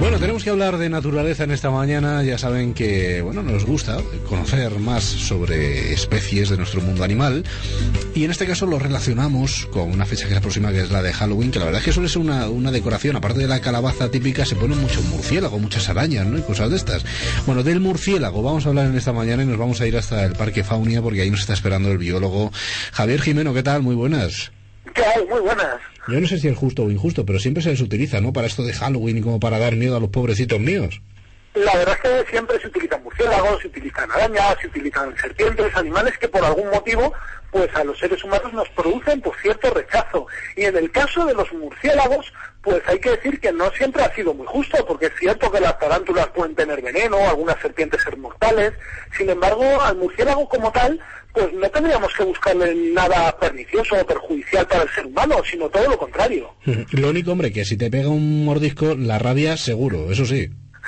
Bueno, tenemos que hablar de naturaleza en esta mañana. Ya saben que, bueno, nos gusta conocer más sobre especies de nuestro mundo animal. Y en este caso lo relacionamos con una fecha que se aproxima, que es la de Halloween, que la verdad es que suele ser una decoración. Aparte de la calabaza típica, se ponen muchos murciélagos, muchas arañas, ¿no? Y cosas de estas. Bueno, del murciélago vamos a hablar en esta mañana y nos vamos a ir hasta el Parque Faunia, porque ahí nos está esperando el biólogo Javier Jimeno. ¿Qué tal? Muy buenas. ¿Qué hay? Muy buenas. Yo no sé si es justo o injusto, pero siempre se les utiliza, ¿no? Para esto de Halloween y como para dar miedo a los pobrecitos míos. La verdad es que siempre se utilizan murciélagos, se utilizan arañas, se utilizan serpientes, animales que por algún motivo, pues a los seres humanos nos producen pues cierto rechazo. Y en el caso de los murciélagos, pues hay que decir que no siempre ha sido muy justo, porque es cierto que las tarántulas pueden tener veneno, algunas serpientes ser mortales. Sin embargo, al murciélago como tal, pues no tendríamos que buscarle nada pernicioso o perjudicial para el ser humano, sino todo lo contrario. Lo único, hombre, que si te pega un mordisco, la rabia seguro, eso sí.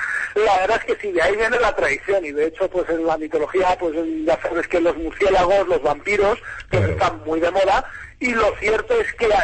La verdad es que sí, de ahí viene la tradición, y de hecho pues en la mitología pues ya sabes que los murciélagos, los vampiros, pues claro, están muy de moda, y lo cierto es que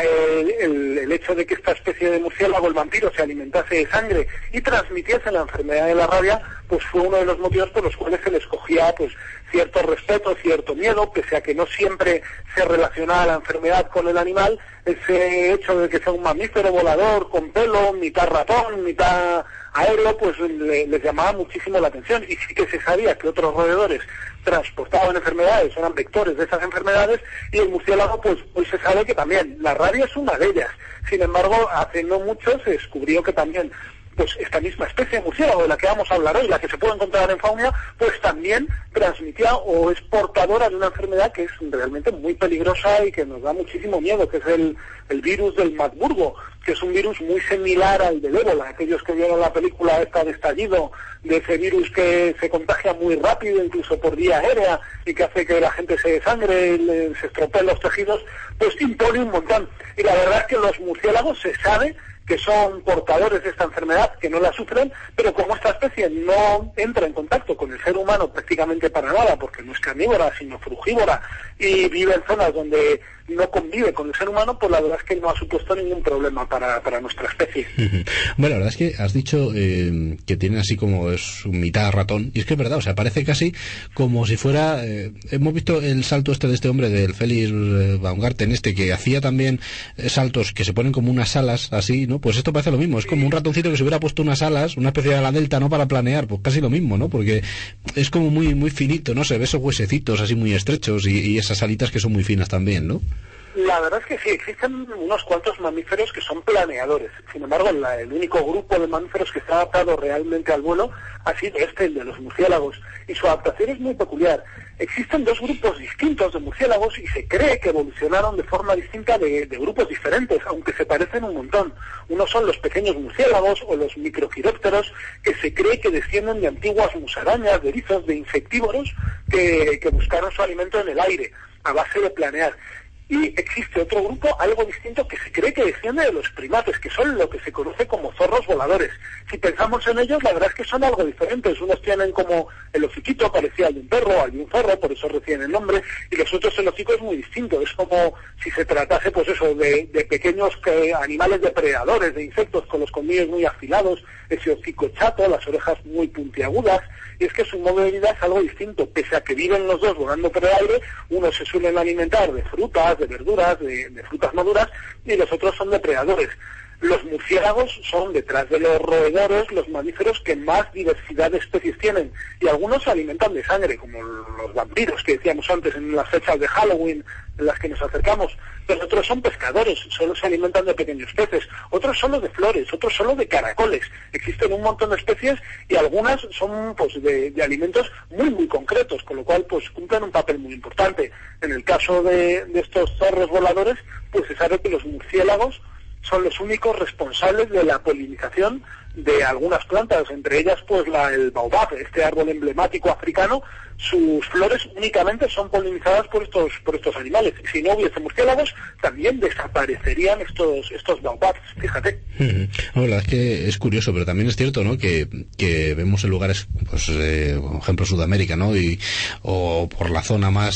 el hecho de que esta especie de murciélago, el vampiro, se alimentase de sangre y transmitiese la enfermedad de la rabia, pues fue uno de los motivos por los cuales se les cogía pues cierto respeto, cierto miedo, pese a que no siempre se relacionaba la enfermedad con el animal. Ese hecho de que sea un mamífero volador con pelo, mitad ratón, mitad aéreo, pues les llamaba muchísimo la atención, y sí que se sabía que otros roedores transportaban enfermedades, eran vectores de esas enfermedades, y el murciélago pues hoy se sabe que también, la rabia es una de ellas. Sin embargo, hace no mucho se descubrió que también pues esta misma especie de murciélago de la que vamos a hablar hoy, la que se puede encontrar en Faunia, pues también transmitía o es portadora de una enfermedad que es realmente muy peligrosa y que nos da muchísimo miedo, que es el virus del Marburgo, que es un virus muy similar al del ébola. Aquellos que vieron la película esta de Estallido, de ese virus que se contagia muy rápido, incluso por vía aérea, y que hace que la gente se desangre, se estropeen los tejidos, pues impone un montón. Y la verdad es que los murciélagos se sabe que son portadores de esta enfermedad, que no la sufren, pero como esta especie no entra en contacto con el ser humano prácticamente para nada, porque no es carnívora, sino frugívora, y vive en zonas donde no convive con el ser humano, pues la verdad es que no ha supuesto ningún problema para nuestra especie. Bueno, la verdad es que has dicho que tiene así como es un mitad ratón, y es que es verdad, o sea, parece casi como si fuera... hemos visto el salto de este hombre, del Felix Baumgarten, que hacía también saltos que se ponen como unas alas, así, ¿no? Pues esto parece lo mismo, es como un ratoncito que se hubiera puesto unas alas, una especie de ala delta, ¿no? Para planear, pues casi lo mismo, ¿no? Porque es como muy, muy finito, ¿no? Se ve esos huesecitos así muy estrechos y esas alitas que son muy finas también, ¿no? La verdad es que sí, existen unos cuantos mamíferos que son planeadores. Sin embargo, el único grupo de mamíferos que está adaptado realmente al vuelo ha sido el de los murciélagos. Y su adaptación es muy peculiar. Existen dos grupos distintos de murciélagos y se cree que evolucionaron de forma distinta de grupos diferentes, aunque se parecen un montón. Unos son los pequeños murciélagos o los microquirópteros, que se cree que descienden de antiguas musarañas, de erizos, de insectívoros que buscaron su alimento en el aire, a base de planear. Y existe otro grupo, algo distinto, que se cree que desciende de los primates, que son lo que se conoce como zorros voladores. Si pensamos en ellos, la verdad es que son algo diferentes. Unos tienen como el hociquito parecido al de un perro, al de un zorro, por eso reciben el nombre, y los otros el hocico es muy distinto. Es como si se tratase, pues eso, de pequeños animales depredadores, de insectos con los colmillos muy afilados, ese hocico chato, las orejas muy puntiagudas, y es que su modo de vida es algo distinto. Pese a que viven los dos volando por el aire, unos se suelen alimentar de frutas, de verduras, de frutas maduras, y los otros son depredadores. Los murciélagos son, detrás de los roedores, los mamíferos que más diversidad de especies tienen, y algunos se alimentan de sangre, como los vampiros que decíamos antes en las fechas de Halloween en las que nos acercamos, pero otros son pescadores, solo se alimentan de pequeños peces, otros solo de flores, otros solo de caracoles. Existen un montón de especies y algunas son pues de alimentos muy muy concretos, con lo cual pues cumplen un papel muy importante. En el caso de estos zorros voladores, pues se sabe que los murciélagos son los únicos responsables de la polinización de algunas plantas, entre ellas pues el baobab, este árbol emblemático africano. Sus flores únicamente son polinizadas por estos animales. Si no hubiese murciélagos, también desaparecerían estos baobabs, fíjate. La verdad es que es curioso, pero también es cierto, ¿no? Que vemos en lugares, pues, por ejemplo, Sudamérica, ¿no? O por la zona más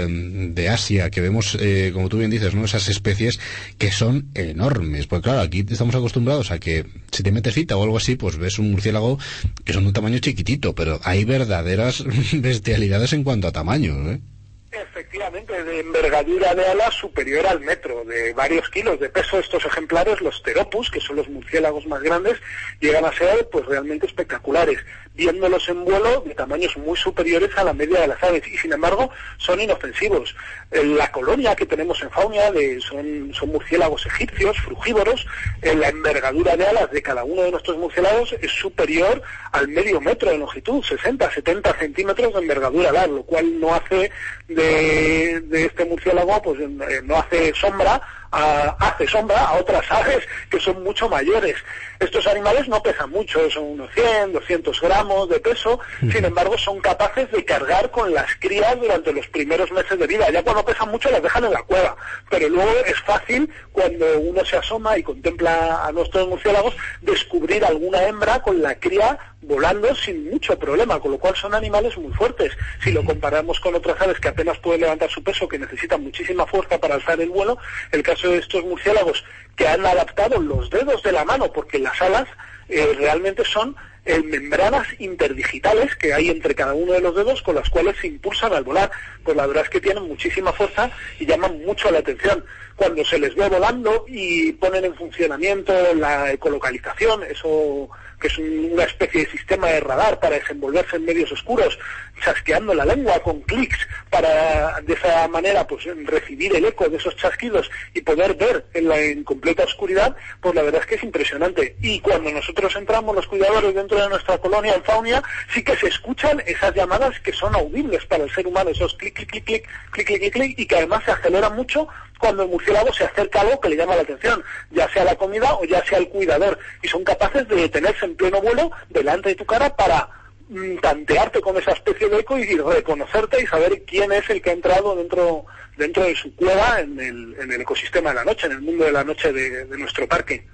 de Asia, que vemos, como tú bien dices, ¿no? Esas especies que son enormes. Pues claro, aquí estamos acostumbrados a que si te metes cita o algo así, pues ves un murciélago que son de un tamaño chiquitito, pero hay verdaderas bestialidades en cuanto a tamaño, ¿eh? Efectivamente, de envergadura de alas superior al metro, de varios kilos de peso. Estos ejemplares, los Pteropus, que son los murciélagos más grandes, llegan a ser pues realmente espectaculares, viéndolos en vuelo de tamaños muy superiores a la media de las aves, y sin embargo son inofensivos. La colonia que tenemos en Faunia son murciélagos egipcios, frugívoros. La envergadura de alas de cada uno de nuestros murciélagos es superior al medio metro de longitud, 60, 70 centímetros de envergadura alar, lo cual no hace de este murciélago, pues no hace sombra a otras aves que son mucho mayores. Estos animales no pesan mucho, son unos 100, 200 gramos de peso, sin embargo son capaces de cargar con las crías durante los primeros meses de vida. Ya cuando pesan mucho las dejan en la cueva, pero luego es fácil, cuando uno se asoma y contempla a nuestros murciélagos, descubrir alguna hembra con la cría volando sin mucho problema, con lo cual son animales muy fuertes. Si lo comparamos con otras aves que apenas pueden levantar su peso, que necesitan muchísima fuerza para alzar el vuelo, el caso de estos murciélagos que han adaptado los dedos de la mano, porque las alas realmente son membranas interdigitales que hay entre cada uno de los dedos, con las cuales se impulsan al volar, pues la verdad es que tienen muchísima fuerza y llaman mucho la atención. Cuando se les ve volando y ponen en funcionamiento la ecolocalización, eso que es una especie de sistema de radar para desenvolverse en medios oscuros, chasqueando la lengua con clics para de esa manera pues recibir el eco de esos chasquidos y poder ver en completa oscuridad, pues la verdad es que es impresionante. Y cuando nosotros entramos, los cuidadores, dentro de nuestra colonia en Faunia, sí que se escuchan esas llamadas que son audibles para el ser humano, esos clic, clic, clic, clic, clic, clic, clic, clic, y que además se aceleran mucho cuando el murciélago se acerca a algo que le llama la atención, ya sea la comida o ya sea el cuidador, y son capaces de detenerse en pleno vuelo delante de tu cara para tantearte con esa especie de eco y reconocerte y saber quién es el que ha entrado dentro de su cueva en el ecosistema de la noche, en el mundo de la noche de nuestro parque.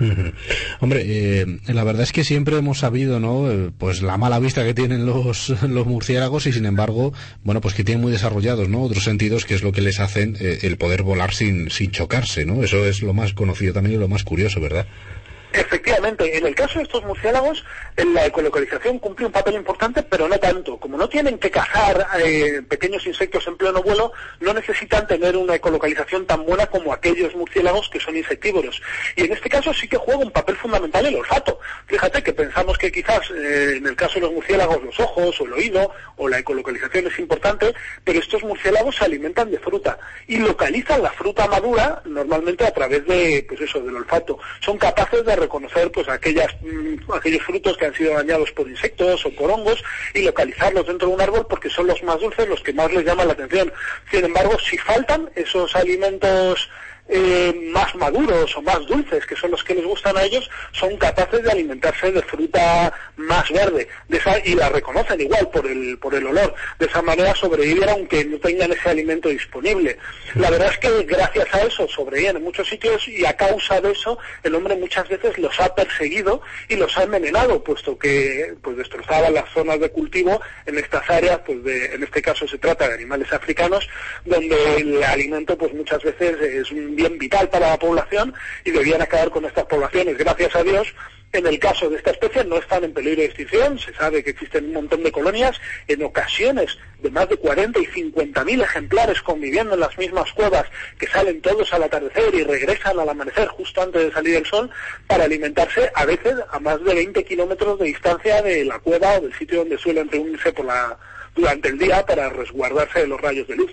Hombre, la verdad es que siempre hemos sabido, ¿no? Pues la mala vista que tienen los murciélagos, y sin embargo, bueno, pues que tienen muy desarrollados, ¿no? Otros sentidos, que es lo que les hacen el poder volar sin chocarse, ¿no? Eso es lo más conocido también y lo más curioso, ¿verdad? Efectivamente, en el caso de estos murciélagos, la ecolocalización cumple un papel importante, pero no tanto. Como no tienen que cazar pequeños insectos en pleno vuelo, no necesitan tener una ecolocalización tan buena como aquellos murciélagos que son insectívoros. Y en este caso sí que juega un papel fundamental el olfato. Fíjate que pensamos que quizás en el caso de los murciélagos los ojos o el oído o la ecolocalización es importante, pero estos murciélagos se alimentan de fruta y localizan la fruta madura normalmente a través de, pues eso, del olfato. Son capaces de reconocer pues aquellos frutos que han sido dañados por insectos o por hongos y localizarlos dentro de un árbol, porque son los más dulces, los que más les llaman la atención. Sin embargo, si faltan esos alimentos más maduros o más dulces, que son los que les gustan a ellos, son capaces de alimentarse de fruta más verde, y la reconocen igual por el olor. De esa manera sobreviven aunque no tengan ese alimento disponible. La verdad es que gracias a eso sobreviven en muchos sitios, y a causa de eso el hombre muchas veces los ha perseguido y los ha envenenado, puesto que pues destrozaban las zonas de cultivo en estas áreas, pues en este caso se trata de animales africanos, donde el alimento pues muchas veces es un bien vital para la población, y debían acabar con estas poblaciones. Gracias a Dios, en el caso de esta especie no están en peligro de extinción. Se sabe que existen un montón de colonias, en ocasiones de más de 40 y 50.000 ejemplares conviviendo en las mismas cuevas, que salen todos al atardecer y regresan al amanecer justo antes de salir el sol, para alimentarse a veces a más de 20 kilómetros de distancia de la cueva o del sitio donde suelen reunirse durante el día para resguardarse de los rayos de luz.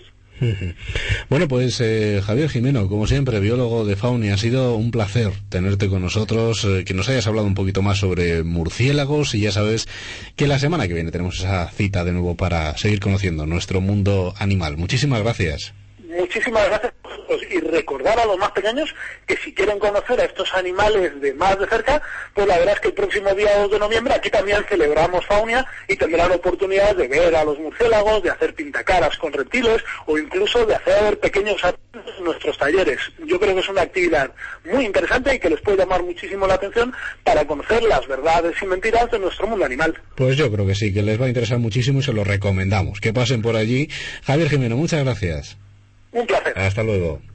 Bueno, pues Javier Jimeno, como siempre, biólogo de Faunia, ha sido un placer tenerte con nosotros, que nos hayas hablado un poquito más sobre murciélagos, y ya sabes que la semana que viene tenemos esa cita de nuevo para seguir conociendo nuestro mundo animal. Muchísimas gracias. Muchísimas gracias a vosotros, y recordar a los más pequeños que si quieren conocer a estos animales más de cerca, pues la verdad es que el próximo día 2 de noviembre aquí también celebramos Faunia, y tendrán oportunidad de ver a los murciélagos, de hacer pintacaras con reptiles, o incluso de hacer pequeños artes en nuestros talleres. Yo creo que es una actividad muy interesante y que les puede llamar muchísimo la atención para conocer las verdades y mentiras de nuestro mundo animal. Pues yo creo que sí, que les va a interesar muchísimo, y se lo recomendamos, que pasen por allí. Javier Jimeno, muchas gracias. Un placer. Hasta luego.